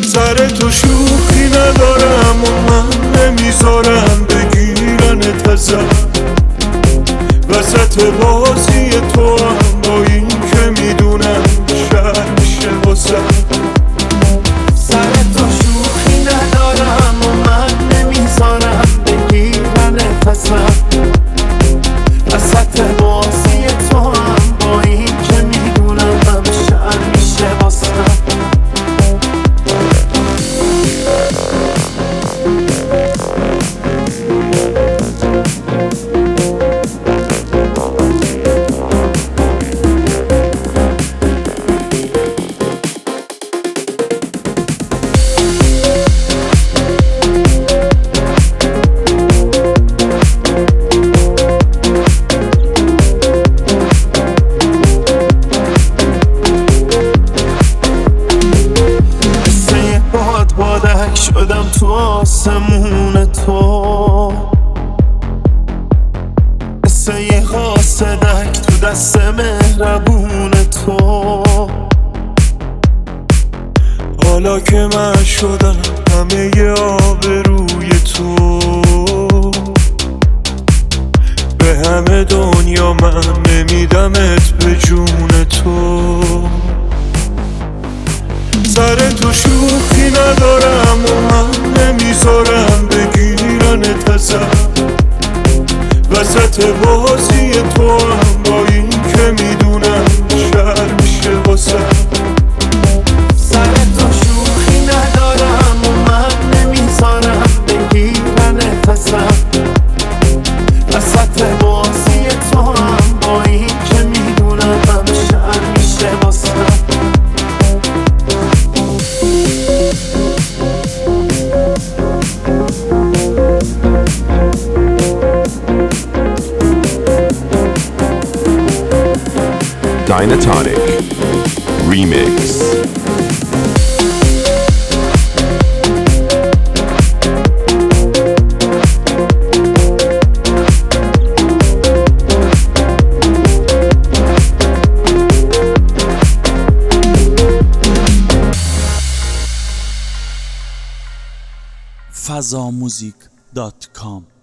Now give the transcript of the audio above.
سر تو شوخی ندارم و من نمیذارم بگیرنت ازم. وسط بازی تو هم با این که میدونم شهر میشه واسم. سر تو شوخی ندارم و من نمیذارم بگیرنت ازم. وسط بازی تو هم با این که میدونم شهر میشه واسم. بادک شدم تو آسمون تو، مثل یه قاصدک تو دست مهربون تو. حالا که من شدم همه ی آبروی تو، به همه دنیا من نمیدمت به جون تو. سر تو شوخی ندارم و من نمیذارم بگیرنت ازم. وسط بازی تو هم با این که میدونم شهر میشه واسم. سر تو شوخی ندارم و من نمیذارم بگیرنت ازم. وسط بازی تو هم با این که میدونم شهر میشه واسم. Dynatonic Remix. fazamusic.com